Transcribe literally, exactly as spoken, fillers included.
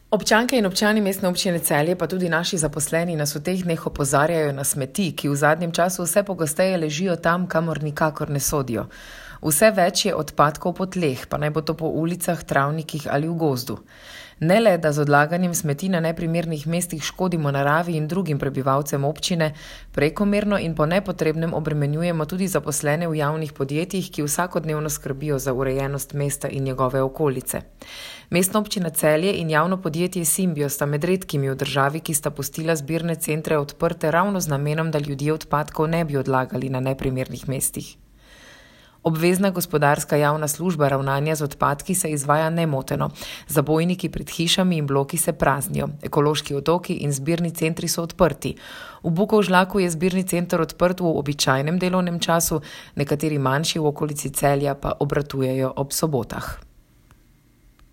Občanke in občani Mestne občine Celje, pa tudi naši zaposleni, nas v teh dneh opozarjajo na smeti, ki v zadnjem času vse pogosteje ležijo tam, kamor nikakor ne sodijo. Vse več je odpadkov po tleh, pa naj bo to po ulicah, travnikih ali v gozdu. Ne le, da z odlaganjem smeti na neprimernih mestih škodimo naravi in drugim prebivalcem občine, prekomerno in po nepotrebnem obremenjujemo tudi zaposlene v javnih podjetjih, ki vsakodnevno skrbijo za urejenost mesta in njegove okolice. Mestna občina Celje in javno podjetje Simbio sta med redkimi v državi, ki sta pustila zbirne centre odprte ravno z namenom, da ljudje odpadkov ne bi odlagali na neprimernih mestih. Obvezna gospodarska javna služba ravnanja z odpadki se izvaja nemoteno. Zabojniki pred hišami in bloki se praznijo, ekološki otoki in zbirni centri so odprti. V Bukovžlaku je zbirni center odprt v običajnem delovnem času, nekateri manjši v okolici Celja pa obratujejo ob sobotah.